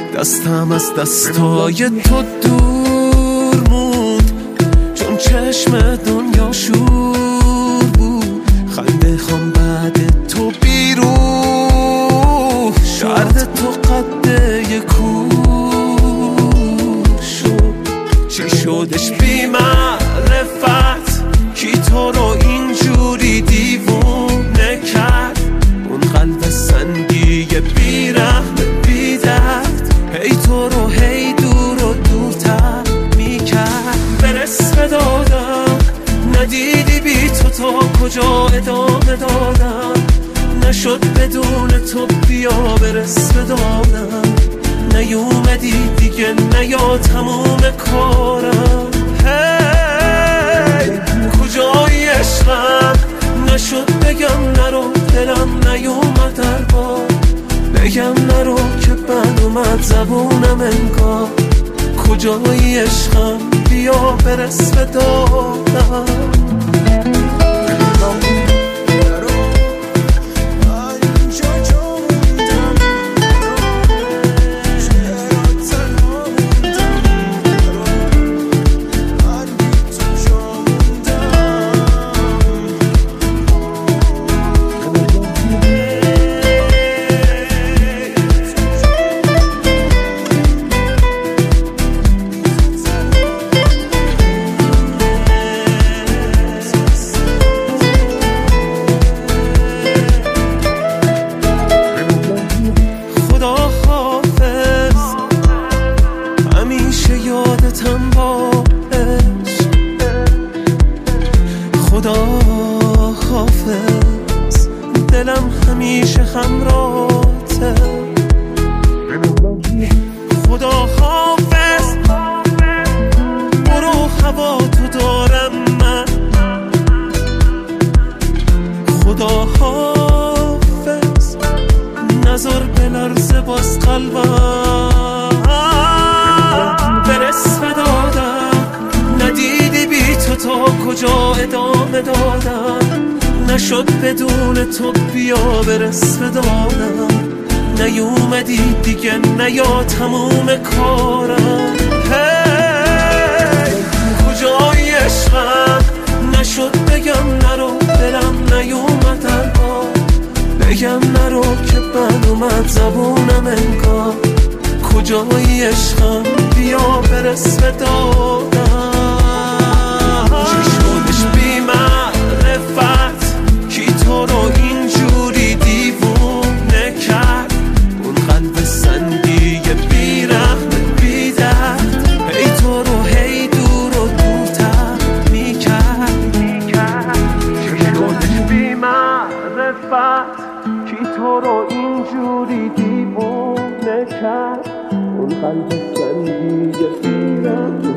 دستم از دستای تو دور موند، چون چشم دنیا شور بود. خنده خام بعد تو بیرون شرد تو قده کور شد. چی شدش بی معرفت کی تو رو اینجوری دیوونه کرد؟ اون قلب سنگی بی رحم بی درد هی تو رو هی دور و دورتر میکرد. برس بدادم ندیدی بی تو کجا ادامه دادم، نشد بدون تو بیا برس بدادم. نیومدی دیگه نیا تموم کارم. هی کجایی عشقم؟ نشد بگم نرو دلم نیومد در بار، بگم نرو که بد اومد زبونم انگار. کجایی عشقم؟ بیا برس بدادم. یادتم باش خدا حافظ، دلم همیشه همراهته. خدا حافظ برو هوا تو دارم من. خدا حافظ نظر بلرزه باز قلبم. برس بدادم ندیدی بی تو کجا ادامه دادم، نشد بدون تو بیا برس بدادم. نیومدی دیگه نیا تموم کارم. هی کجایی عشقم؟ نشد بگم نرو دلم نیومد در بار، بگم نرو که بد اومد زبونم انگار. کجایی عشقم؟ بیا برس بدادم. چی شدش بی معرفت کی تو رو اینجوری دیوونه کرد؟ اون قلب سنگی بی رحم بی درد هی تو رو هی دور و دورتر میکرد. چی شدش بی معرفت کی تو رو اینجوری دیوونه کرد؟ اون قلب سنگی بی رحم